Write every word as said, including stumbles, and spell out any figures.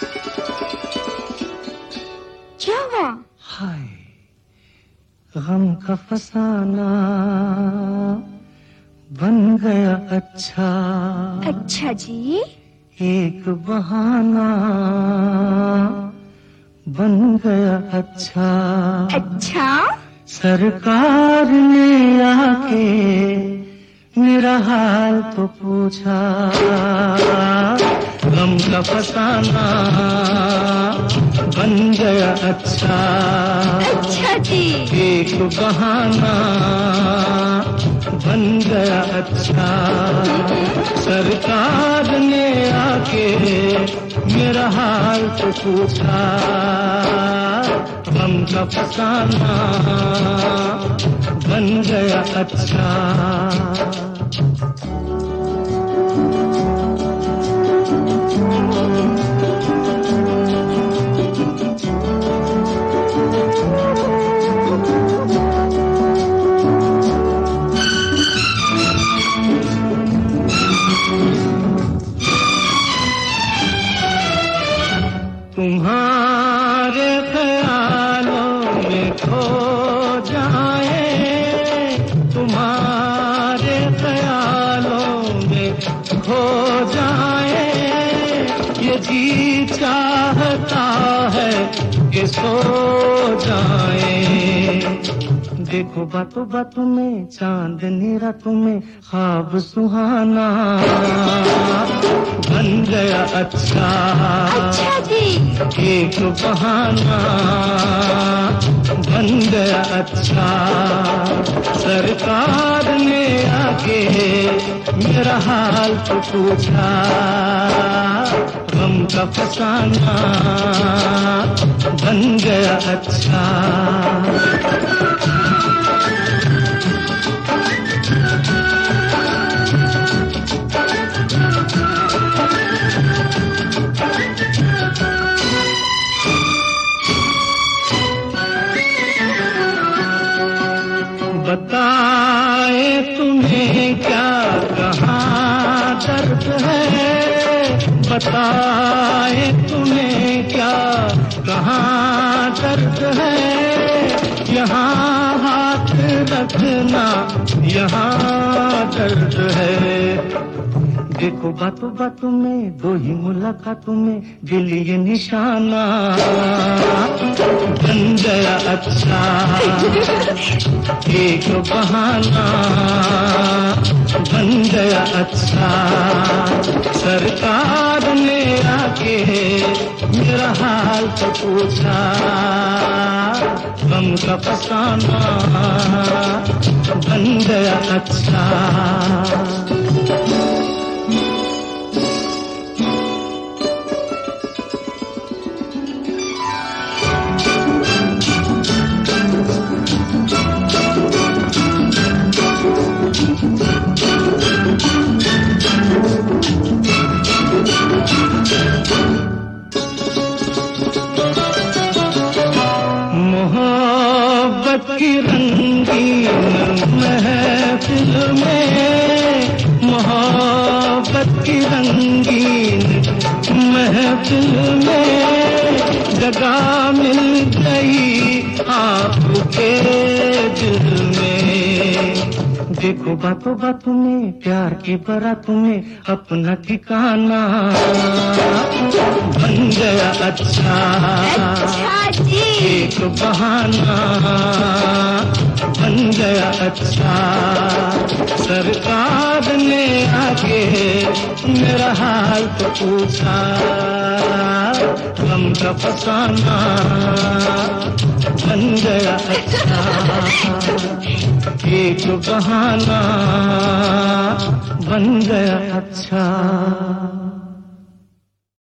क्या हुआ? हाय गम का फसाना बन गया अच्छा। अच्छा जी। एक बहाना बन गया अच्छा। अच्छा? सरकार ने आके मेरा हाल तो पूछा। गम का फसाना बन गया अच्छा। अच्छा जी। एक बहाना बन गया अच्छा। सरकार ने आके मेरा हाल तो पूछा। गम का फसाना बन गया अच्छा। तुम्हारे ख्यालों में खो जाए, तुम्हारे ख्यालों में खो जाए, ये जी चाहता है कि सो जाए। देखो बातों बातों में चांदनी रातों में ख्वाब सुहाना बन गया अच्छा। अच्छा जी। एक बहाना बन गया अच्छा। सरकार ने आके मेरा हाल तो पूछा। गम का फसाना बन गया अच्छा। बताए तुम्हें क्या कहाँ दर्द है, बताए तुम्हें क्या कहाँ दर्द है। यहाँ हाथ रखना यहाँ दर्द है। देखो बातों बातों में दो ही मुलाकातों में दिल ये निशाना बन गया अच्छा। एक बहाना बन गया अच्छा। सरकार ने आके मेरा हाल तो पूछा। गम का फसाना बन गया अच्छा। मोहब्बत की रंगीन महफिल में, मोहब्बत की रंगीन महफिल में जगह मिल गई आपके दिल में। देखो बातों बातों में प्यार की बारातों में अपना ठिकाना बन गया अच्छा। अच्छा जी। एक बहाना बन गया अच्छा। सरकार ने आके मेरा हाल तो पूछा। गम का फसाना बन गया अच्छा। एक बहाना बन गया अच्छा।